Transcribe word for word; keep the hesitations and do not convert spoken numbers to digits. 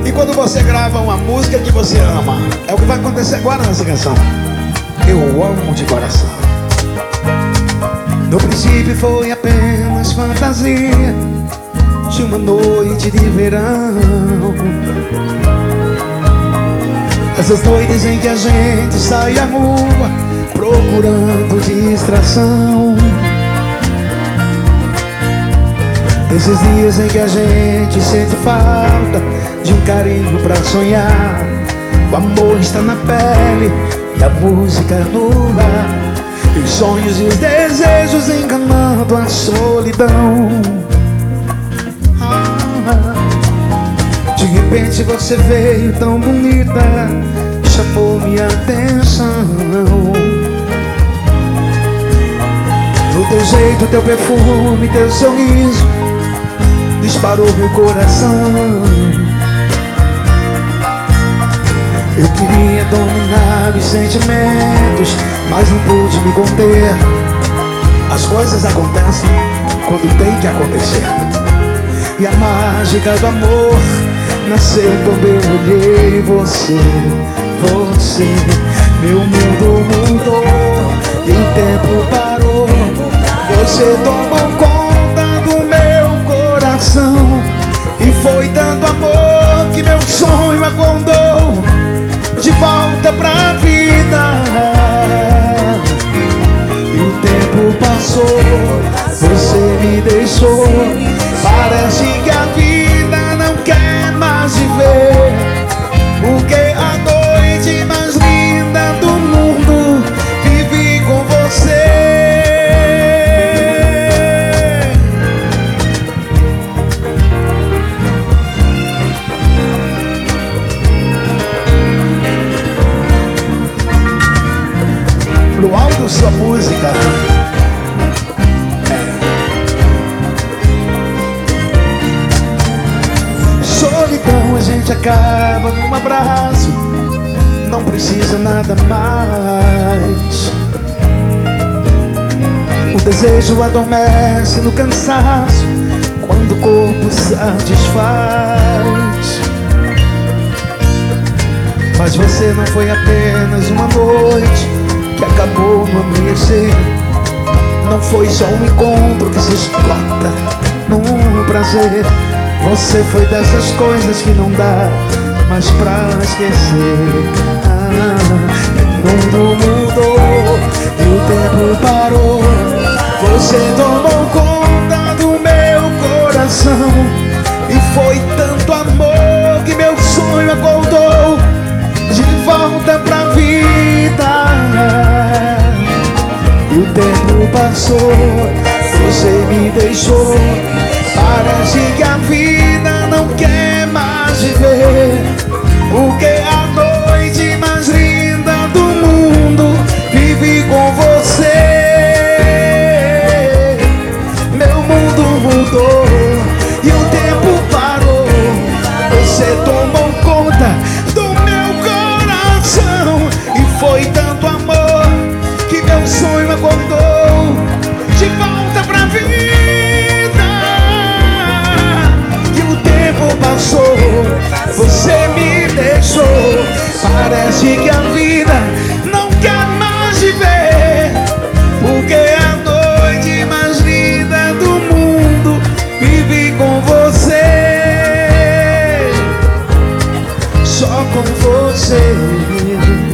E quando você grava uma música que você ama, é o que vai acontecer agora nessa canção. Eu amo de coração. No princípio foi apenas fantasia de uma noite de verão, essas noites em que a gente sai à rua procurando distração, esses dias em que a gente sente falta de um carinho pra sonhar. O amor está na pele e a música no ar, e os sonhos e os desejos enganando a solidão. De repente você veio tão bonita, chamou minha atenção. No teu jeito, teu perfume, teu sorriso disparou meu coração. Eu queria dominar os sentimentos, mas não pude me conter. As coisas acontecem quando tem que acontecer, e a mágica do amor nasceu quando eu olhei você. Você, meu mundo mudou e o tempo parou. Você tomou conta do meu coração, e foi tanto amor que meu sonho acordou de volta pra vida. E o tempo passou, você me deixou. Parece que a vida não quer mais viver, porque a noite mais linda do mundo vivi com você. Pro alto sua música. Solidão a gente acaba num abraço, não precisa nada mais. O desejo adormece no cansaço quando o corpo satisfaz. Mas você não foi apenas uma noite que acabou no amanhecer. Não foi só um encontro que se esgota num prazer. Você foi dessas coisas que não dá mais pra esquecer. Ah, o mundo mudou e o tempo parou. Você tomou conta do meu coração, e foi tanto amor que meu sonho acordou de volta pra vida. E o tempo passou, você me deixou. Parece que a vida não quer mais viver, porque a noite mais linda do mundo vive com você. Meu mundo mudou e o tempo parou. Você tomou conta do meu coração, e foi tanto amor que meu sonho acordou de volta pra vida. Passou, você me deixou. Parece que a vida não quer mais viver, porque a noite mais linda do mundo vive com você. Só com você.